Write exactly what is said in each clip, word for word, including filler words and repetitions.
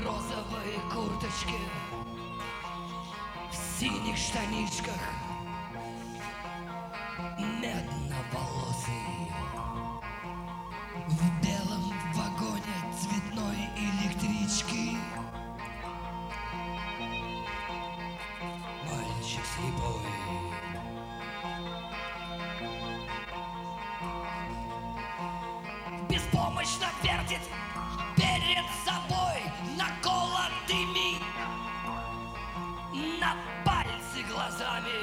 розовой курточке, в синих штанишках, медноволосый, в белом вагоне цветной электрички. Мальчик слепой. Беспомощно вертит перед собой наколотыми на пальцы глазами,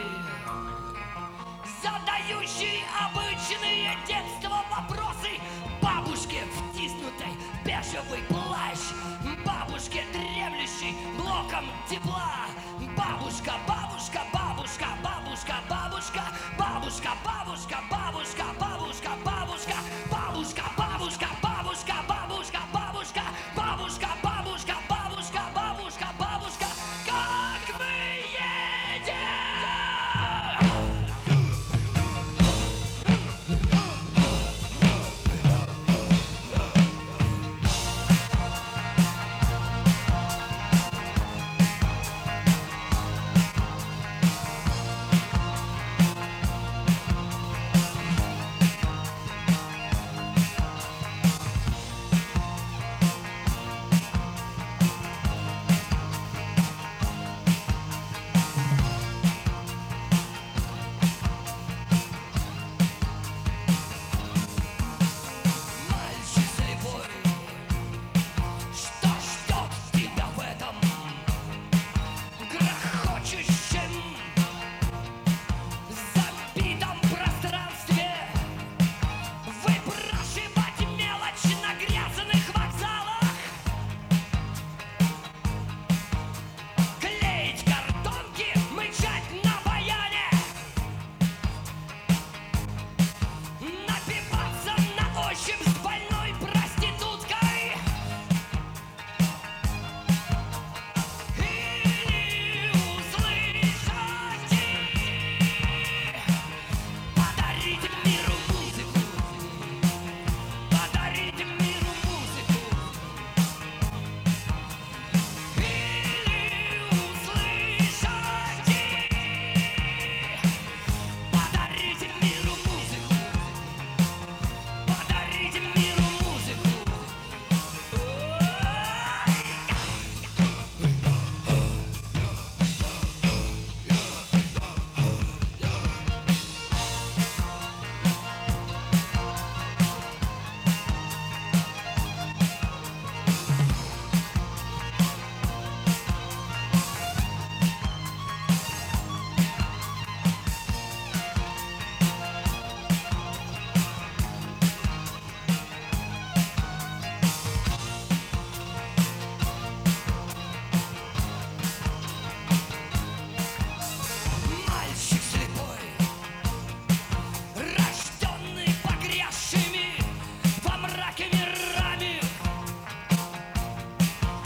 задающий обычные детства вопросы бабушке, втиснутой в бежевый плащ, бабушке, дремлющей блоком тепла. Бабушка, бабушка, бабушка, бабушка, бабушка, бабушка, бабушка, бабушка, бабушка, бабушка, бабушка, бабушка, бабушка, бабушка, бабушка, бабушка, бабушка, бабушка, бабушка, бабушка, как мы едем!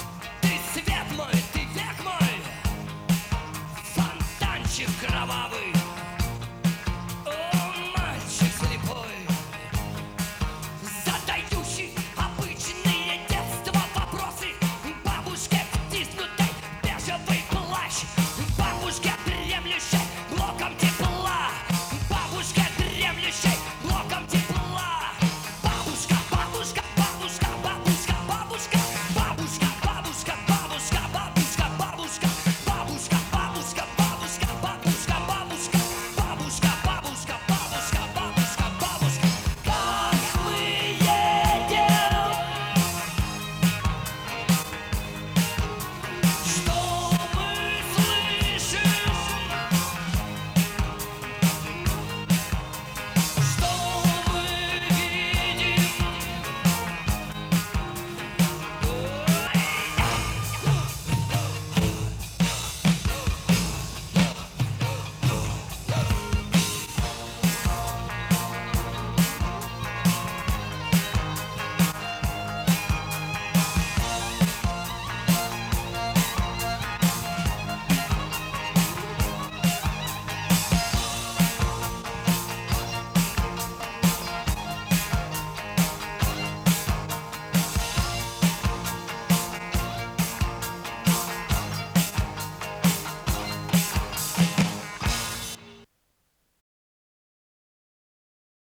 Кровавый